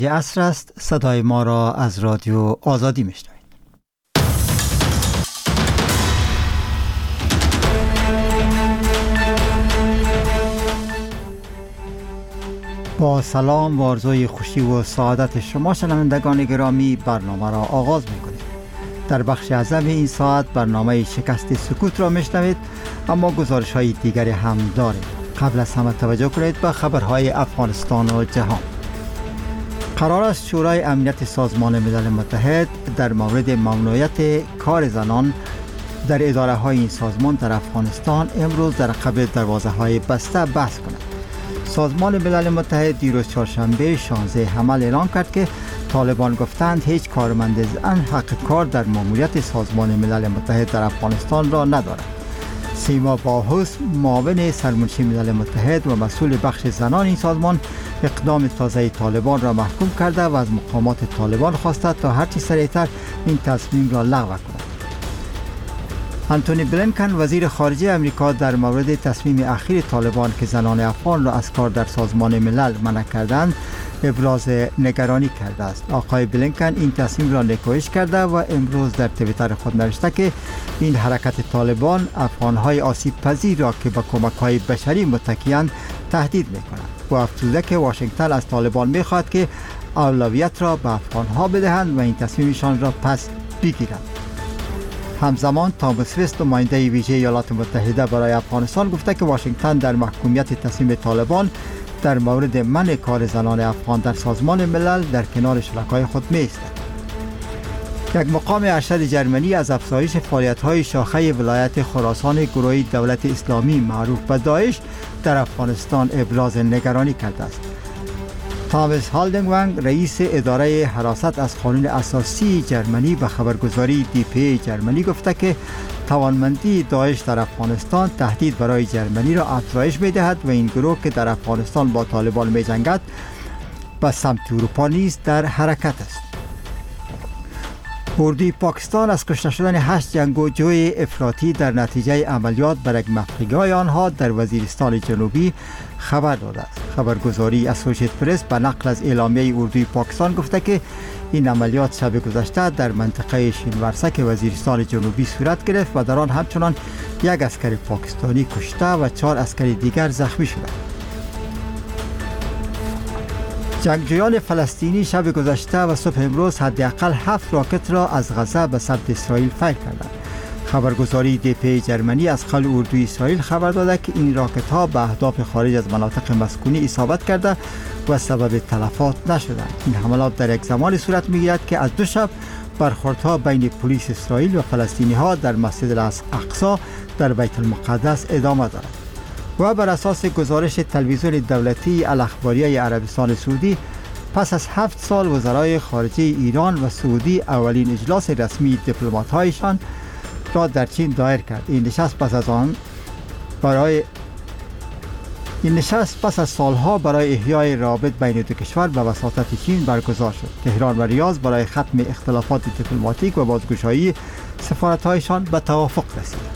عصر است. صدای ما را از رادیو آزادی میشنوید. با سلام و آرزوی خوشی و سعادت شما شنوندگان گرامی، برنامه را آغاز می‌کنیم. در بخش اعظم این ساعت برنامه شکست سکوت را میشنوید، اما گزارش‌های دیگری هم داریم. قبل از همه توجه کنید به خبرهای افغانستان و جهان. قرار است شورای امنیت سازمان ملل متحد در مورد ممنوعیت کار زنان در اداره‌های این سازمان در افغانستان امروز در قبل دروازه‌های بسته بحث کند. سازمان ملل متحد دیروز چهارشنبه 16 حمل اعلام کرد که طالبان گفتند هیچ کارمند زن حق کار در ماموریت سازمان ملل متحد در افغانستان را ندارد. سیما باهوس، معاون سرمنشی ملل متحد و مسئول بخش زنان این سازمان، اقدام تازه طالبان را محکوم کرده و از مقامات طالبان خواسته تا هرچی سریعتر این تصمیم را لغو کند. انتونی بلینکن وزیر خارجه امریکا در مورد تصمیم اخیر طالبان که زنان افغان را از کار در سازمان ملل منع کردند ابراز نگرانی کرده است. آقای بلینکن این تصمیم را نکوهش کرده و امروز در توییتر خود نوشته که این حرکت طالبان افغان‌های آسیب پذیر را که به کمک‌های بشری متکی‌اند تهدید می‌کند. و افزوده که واشنگتن از طالبان می‌خواهد که اولویت را به افغان‌ها بدهند و این تصمیمشان را پس بگیرند. همزمان تامس وست، نماینده ویژه ایالات متحده برای افغانستان، گفته که واشنگتن در محکومیت تصمیم طالبان در مورد منع کار زنان افغان در سازمان ملل در کنار شرکای خود می‌ایستد. یک مقام ارشد جرمنی از افزایش فعالیت‌های شاخه ولایت خراسان گروه دولت اسلامی معروف به داعش در افغانستان ابراز نگرانی کرده است. تامس هالدنگوانگ، رئیس اداره حراست از قانون اساسی جرمنی، به خبرگزاری DPA جرمنی گفته که توانمندی داعش در افغانستان تهدید برای جرمنی را افزایش می‌دهد و این گروه که در افغانستان با طالبان می‌جنگد به سمت اروپا نیز در حرکت است. اردوی پاکستان از کشته شدن 8 جنگجوی افراطی در نتیجه عملیات بر یک مفرگاه آنها در وزیرستان جنوبی خبر داده است. خبرگزاری اسوسییت پرس به نقل از اعلامیه اردوی پاکستان گفته که این عملیات شب گذشته در منطقه شینورسک وزیرستان جنوبی صورت گرفت و در آن همچنان یک اسکر پاکستانی کشته و 4 اسکر دیگر زخمی شدند. جنگجویان فلسطینی شب گذشته و صبح امروز حداقل 7 راکت را از غزه به سمت اسرائیل فیر کردند. خبرگزاری DPA جرمنی از قبل اردوی اسرائیل خبر داده که این راکت ها به اهداف خارج از مناطق مسکونی اصابت کرده و سبب تلفات نشدند. این حملات در یک زمان صورت می‌گیرد که از 2 شب برخوردها بین پلیس اسرائیل و فلسطینی ها در مسجد الاقصی در بیت المقدس ادامه دارد. و بر اساس گزارش تلویزیون دولتی الاخباریه عربستان سعودی، پس از 7 سال وزرای خارجه ایران و سعودی اولین اجلاس رسمی دیپلمات‌هایشان را در چین دایر کرد. این نشست پس از سالها برای احیای روابط بین دو کشور به وساطت چین برگزار شد. تهران و ریاض برای ختم اختلافات دیپلماتیک و بازگشایی سفارت‌هایشان به توافق رسیدند.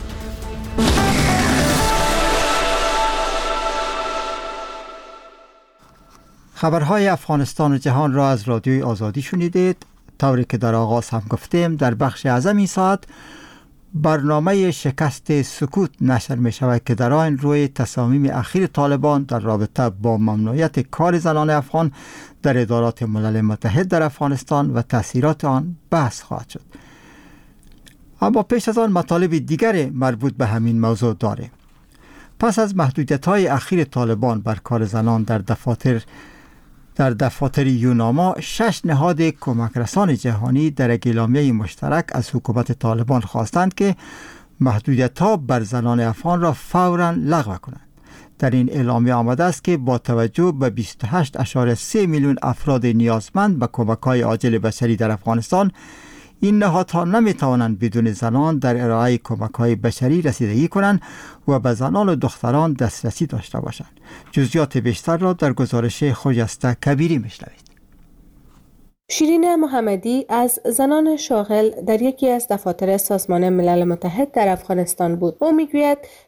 خبرهای افغانستان و جهان را از رادیوی آزادی شنیدید. طوری که در آغاز هم گفتیم، در بخش اعظم این ساعت برنامه شکست سکوت نشر می شود که در آن روی تصامیم اخیر طالبان در رابطه با ممنوعیت کار زنان افغان در ادارات ملل متحد در افغانستان و تأثیرات آن بحث خواهد شد. اما پیش از آن مطالب دیگر مربوط به همین موضوع داریم. پس از محدودیت‌های اخیر طالبان بر کار زنان در دفاتر یوناما، 6 نهاد کمک رسان جهانی در یک اعلامیه مشترک از حکومت طالبان خواستند که محدودیت‌ها بر زنان افغان را فوراً لغو کنند. در این اعلامیه آمده است که با توجه به 28.3 میلیون افراد نیازمند به کمک‌های عاجل بشری در افغانستان، این نهادها نمی‌توانند بدون زنان در ارائه کمک‌های بشری رسیدگی کنند و به زنان و دختران دسترسی داشته باشند. جزئیات بیشتر را در گزارش خجسته کبیری می‌شنوید. شیرین محمدی از زنان شاغل در یکی از دفاتر سازمان ملل متحد در افغانستان بود. او میگوید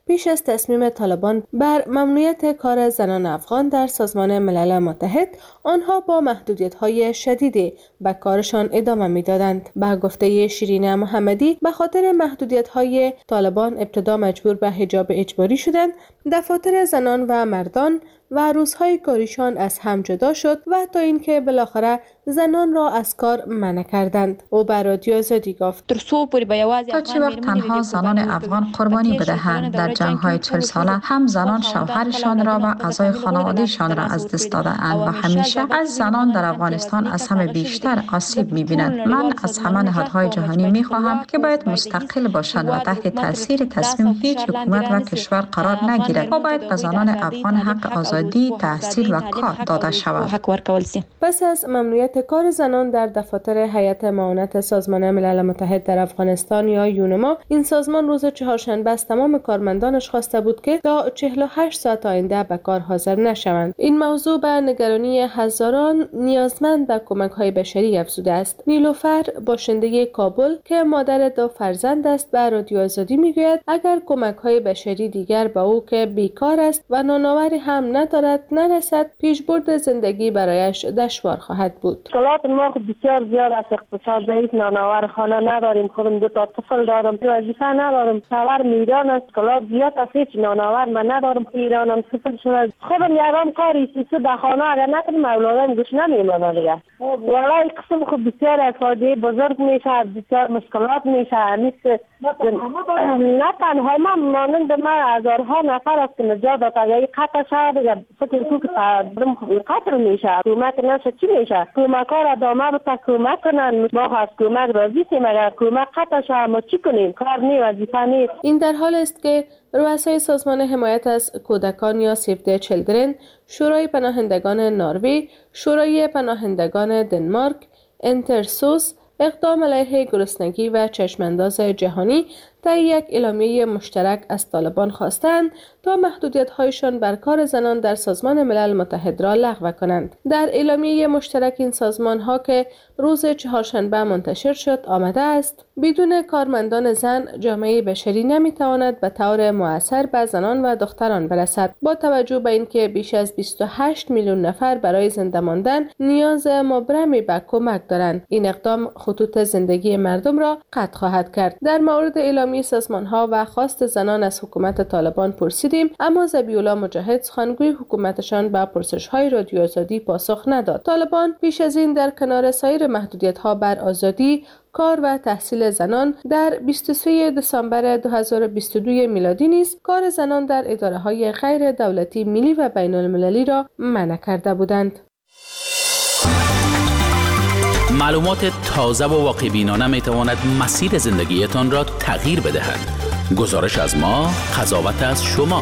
پیش از تصمیم طالبان بر ممنوعیت کار زنان افغان در سازمان ملل متحد، آنها با محدودیت‌های شدیدی به کارشان ادامه می‌دادند. به گفته شیرین محمدی، به خاطر محدودیت‌های طالبان ابتدا مجبور به حجاب اجباری شدند، دفاتر زنان و مردان و روزهای کاریشان از هم جدا شد و تا اینکه بالاخره زنان را از کار منع کردند. او به رادیو آزادی گفت: تا چه وقت تنها زنان افغان قربانی بدهند؟ در جنگ‌های 40 ساله هم زنان شوهرشان را و اعضای خانواده‌شان را از دست داده‌اند و همیشه از زنان در افغانستان از همه بیشتر آسیب می‌بینند. من از همه نهادهای جهانی می‌خواهم که باید مستقل باشند و تحت تاثیر تصمیم هیچ حکومت و کشور قرار نگیرد و باید به زنان افغان حق آزادی، تحصیل و کار داده شود. پس از ممنوعیت کار زنان در دفاتر هیئت معاونت سازمان ملل متحد در افغانستان یا یونما، این سازمان روز چهارشنبه از تمام کارمندانش خواسته بود که تا 48 ساعت آینده به کار حاضر نشوند. این موضوع به نگرانی هزاران نیازمند به کمک‌های بشری افزوده است. نیلوفر، باشنده کابل که مادر 2 فرزند است، به رادیو آزادی میگوید اگر کمک‌های بشری دیگر به او که بیکار است و نانآوری هم ندارد نرسد، پیشبرد زندگی برایش دشوار خواهد بود. مشکلات ما بسیار زیاد است. اقتصاد ضعیف، نانآور خانه نداریم، خودم 2 تا طفل دارم، وظیفه ندارم، شوهر میدان است، مشکلات زیاد است، هیچ نانآور من ندارم، ایرانم طفل شده، خودم یکم کاری سیسو در خانه اگر نکنم اولادم گوش نمیمانه دیگه. والله قسم خود بسیار افرادی بزرگ میشه، بسیار مشکلات میشه. نیست نه تنها ما مانند ما هزارها نفر است که نجات داد. اگر قطع شد دیگه فکر تو که قطع میشه، کمک نشه چی میشه؟ کمک ها را ادامه بده، کمک کنن. ما از کمک راضی هستیم، اگر کمک قطع شد ما چی کنیم؟ کار نی، وظیفه نی. این در حال است که رؤسای سازمان حمایت از کودکان یا سیو دی چیلدرن، شورای پناهندگان نروژ، شورای پناهندگان دنمارک، انترسوس، اقدام علیه گرسنگی و چشمانداز جهانی طی یک اعلامیه مشترک از طالبان خواستند تا محدودیت‌هایشان بر کار زنان در سازمان ملل متحد را لغو کنند. در اعلامیه مشترک این سازمان‌ها که روز چهارشنبه منتشر شد آمده است: بدون کارمندان زن، جامعه بشری نمی‌تواند به طور مؤثر به زنان و دختران برسد. با توجه به اینکه بیش از 28 میلیون نفر برای زنده ماندن نیاز مبرمی به کمک دارند، این اقدام خطوط زندگی مردم را قطع خواهد کرد. در مورد اعلامیه سازمان‌ها و خواست زنان از حکومت طالبان پرسیدیم، اما ذبیح‌الله مجاهد، سخنگوی حکومتشان، به پرسش‌های رادیو آزادی پاسخ نداد. طالبان پیش از این در کنار سایر محدودیت‌ها بر آزادی کار و تحصیل زنان در 23 دسامبر 2022 میلادی نیز کار زنان در اداره‌های غیر دولتی ملی و بین‌المللی را منع کرده بودند. معلومات تازه و واقع‌بینانه می‌تواند مسیر زندگیتان را تغییر بدهد. گزارش از ما، قضاوت از شما.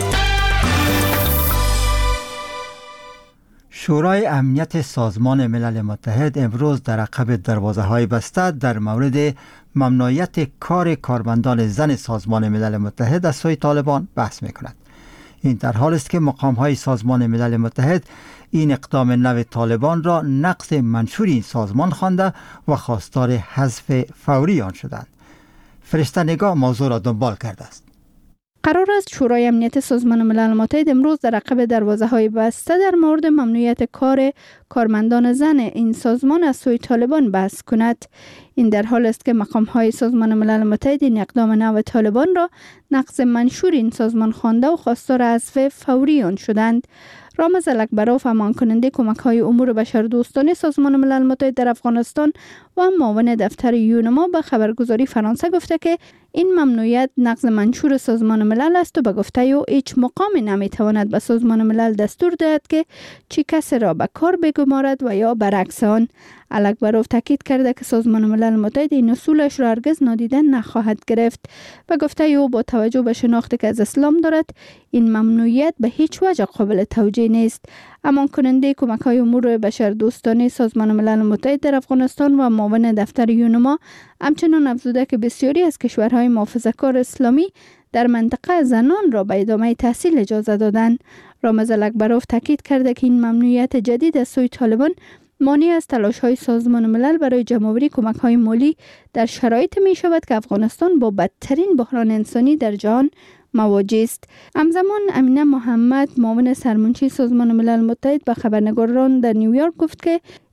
شورای امنیت سازمان ملل متحد امروز در عقب دروازه‌های بسته در مورد ممنوعیت کار کارمندان زن سازمان ملل متحد از سوی طالبان بحث می‌کند. این در حال است که مقام‌های سازمان ملل متحد این اقدام نو طالبان را نقض منشور این سازمان خوانده و خواستار حذف فوری آن شدند. فرشته نگاه موضوع را دنبال کرده است. قرار است شورای امنیت سازمان ملل متحد امروز در عقب دروازه‌های بسته در مورد ممنوعیت کار کارمندان زن این سازمان از سوی طالبان بحث کند. این در حال است که مقام‌های سازمان ملل متحد این اقدام نو طالبان را نقض منشور این سازمان خوانده و خواستار حذف فوری آن شدند. رامز الکبرов، امان کننده کمک‌های امور بشردوستانه سازمان ملل متحد در افغانستان و معاون دفتر یونما، به خبرگزاری فرانسه گفته که این ممنوعیت نقض منشور سازمان ملل است و به گفته او هیچ مقامی نمیتواند به سازمان ملل دستور دهد که چی کسی را به کار بگمارد و یا برعکس آن. الکبرov تاکید کرده که سازمان ملل متحد این اصولش را هرگز نادیده نخواهد گرفت. به گفته او با توجه به شناختی که از اسلام دارد، این ممنوعیت به هیچ وجه قابل توجیه نیست. امان کننده کمک‌های امور بشردوستانه سازمان ملل متحد در افغانستان و معاون دفتر یونما همچنان افزوده که بسیاری از کشورهای محافظه‌کار اسلامی در منطقه زنان را به ادامه تحصیل اجازه دادند. رامز الکبرov تاکید کرده که این ممنوعیت جدید از سوی طالبان مانع از تلاش‌های سازمان ملل برای جمع‌آوری کمک‌های مالی در شرایط می شود که افغانستان با بدترین بحران انسانی در جهان مواجه است. همزمان امینه محمد معاون سرمنشی سازمان ملل متحد به خبرنگاران در نیویورک گفت که